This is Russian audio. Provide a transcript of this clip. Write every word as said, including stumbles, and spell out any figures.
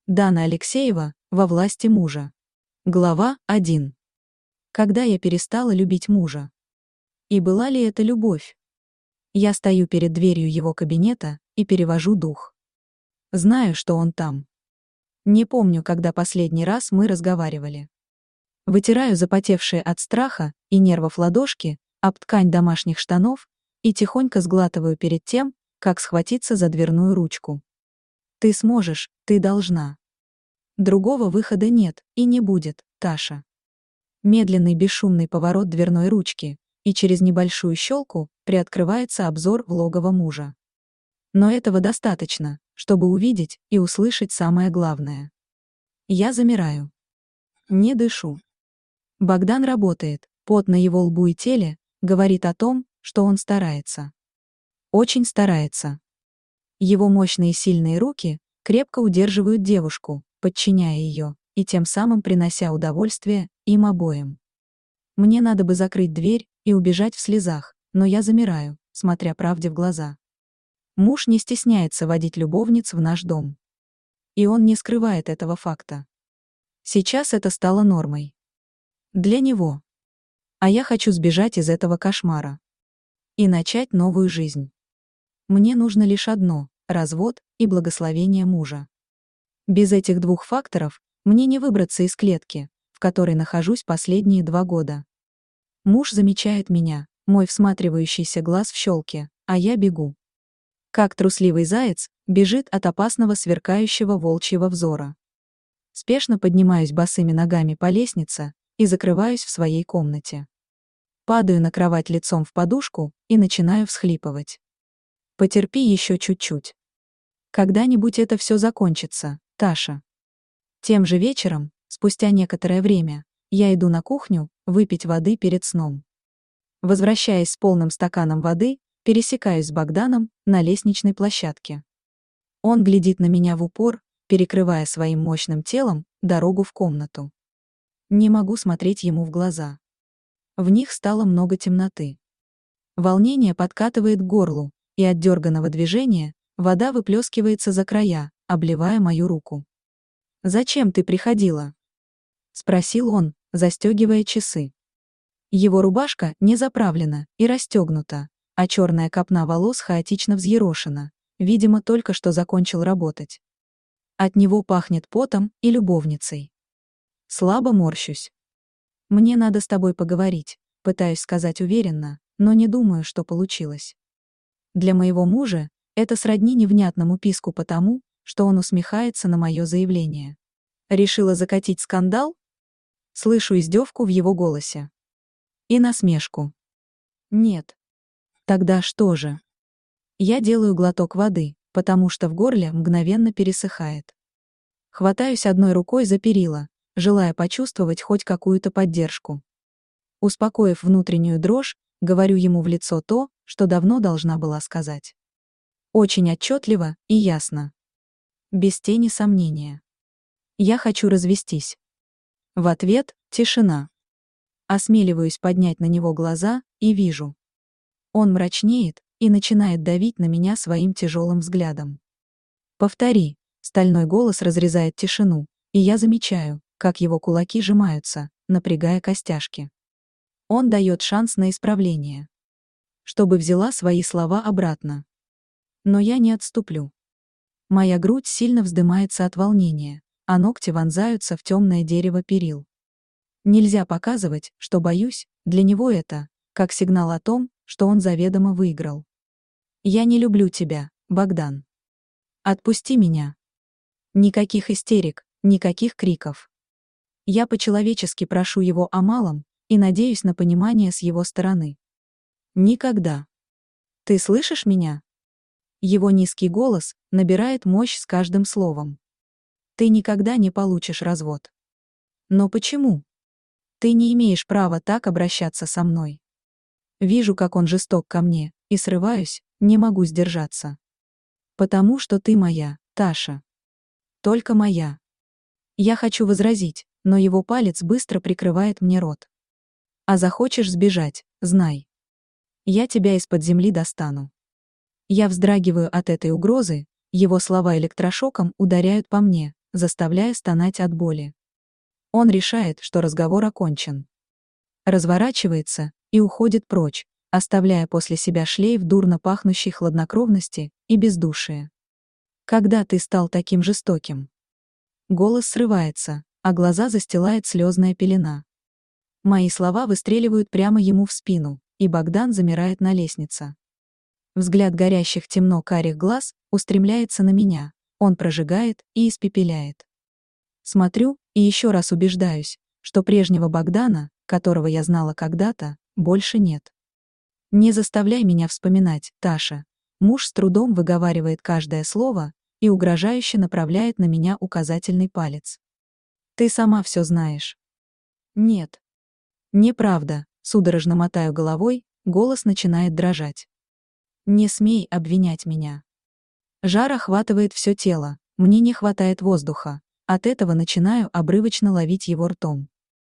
Дана Алексеева во власти мужа. Глава один. Когда я перестала любить мужа? И была ли это любовь? Я стою перед дверью его кабинета и перевожу дух. Знаю, что он там. Не помню, когда последний раз мы разговаривали. Вытираю запотевшие от страха и нервов ладошки об ткань домашних штанов и тихонько сглатываю перед тем, как схватиться за дверную ручку. Ты сможешь, ты должна. Другого выхода нет и не будет, Таша. Медленный бесшумный поворот дверной ручки, и через небольшую щелку приоткрывается обзор в логово мужа. Но этого достаточно, чтобы увидеть и услышать самое главное. Я замираю. Не дышу. Богдан работает, пот на его лбу и теле говорит о том, что он старается. Очень старается. Его мощные сильные руки крепко удерживают девушку, подчиняя ее, и тем самым принося удовольствие им обоим. Мне надо бы закрыть дверь и убежать в слезах, но я замираю, смотря правде в глаза. Муж не стесняется водить любовниц в наш дом. И он не скрывает этого факта. Сейчас это стало нормой. Для него. А я хочу сбежать из этого кошмара. И начать новую жизнь. Мне нужно лишь одно – развод и благословение мужа. Без этих двух факторов мне не выбраться из клетки, в которой нахожусь последние два года. Муж замечает меня, мой всматривающийся глаз в щелке, а я бегу. Как трусливый заяц бежит от опасного сверкающего волчьего взора. Спешно поднимаюсь босыми ногами по лестнице и закрываюсь в своей комнате. Падаю на кровать лицом в подушку и начинаю всхлипывать. Потерпи еще чуть-чуть. Когда-нибудь это все закончится, Таша. Тем же вечером, спустя некоторое время, я иду на кухню выпить воды перед сном. Возвращаясь с полным стаканом воды, пересекаюсь с Богданом на лестничной площадке. Он глядит на меня в упор, перекрывая своим мощным телом дорогу в комнату. Не могу смотреть ему в глаза. В них стало много темноты. Волнение подкатывает к горлу, и от дерганого движения вода выплескивается за края, обливая мою руку. «Зачем ты приходила?» — спросил он, застегивая часы. Его рубашка не заправлена и расстегнута, а черная копна волос хаотично взъерошена, видимо, только что закончил работать. От него пахнет потом и любовницей. Слабо морщусь. «Мне надо с тобой поговорить», пытаюсь сказать уверенно, но не думаю, что получилось. Для моего мужа это сродни невнятному писку потому, что он усмехается на мое заявление. Решила закатить скандал? Слышу издевку в его голосе. И насмешку. Нет. Тогда что же? Я делаю глоток воды, потому что в горле мгновенно пересыхает. Хватаюсь одной рукой за перила, желая почувствовать хоть какую-то поддержку. Успокоив внутреннюю дрожь, говорю ему в лицо то, что давно должна была сказать. Очень отчетливо и ясно. Без тени сомнения. Я хочу развестись. В ответ — тишина. Осмеливаюсь поднять на него глаза и вижу. Он мрачнеет и начинает давить на меня своим тяжелым взглядом. «Повтори», — стальной голос разрезает тишину, и я замечаю, как его кулаки сжимаются, напрягая костяшки. Он дает шанс на исправление. Чтобы взяла свои слова обратно. Но я не отступлю. Моя грудь сильно вздымается от волнения, а ногти вонзаются в темное дерево перил. Нельзя показывать, что боюсь, для него это, как сигнал о том, что он заведомо выиграл. «Я не люблю тебя, Богдан. Отпусти меня». Никаких истерик, никаких криков. Я по-человечески прошу его о малом и надеюсь на понимание с его стороны. Никогда. Ты слышишь меня? Его низкий голос набирает мощь с каждым словом. Ты никогда не получишь развод. Но почему? Ты не имеешь права так обращаться со мной. Вижу, как он жесток ко мне, и срываюсь, не могу сдержаться. Потому что ты моя, Таша. Только моя. Я хочу возразить, но его палец быстро прикрывает мне рот. А захочешь сбежать, знай. Я тебя из-под земли достану. Я вздрагиваю от этой угрозы, его слова электрошоком ударяют по мне, заставляя стонать от боли. Он решает, что разговор окончен. Разворачивается и уходит прочь, оставляя после себя шлейф дурно пахнущей хладнокровности и бездушия. «Когда ты стал таким жестоким?» Голос срывается, а глаза застилает слезная пелена. Мои слова выстреливают прямо ему в спину, и Богдан замирает на лестнице. Взгляд горящих темно-карих глаз устремляется на меня, он прожигает и испепеляет. Смотрю и еще раз убеждаюсь, что прежнего Богдана, которого я знала когда-то, больше нет. «Не заставляй меня вспоминать, Таша». Муж с трудом выговаривает каждое слово и угрожающе направляет на меня указательный палец. «Ты сама все знаешь». «Нет». «Неправда», судорожно мотаю головой, голос начинает дрожать. «Не смей обвинять меня». Жар охватывает все тело, мне не хватает воздуха, от этого начинаю обрывочно ловить его ртом.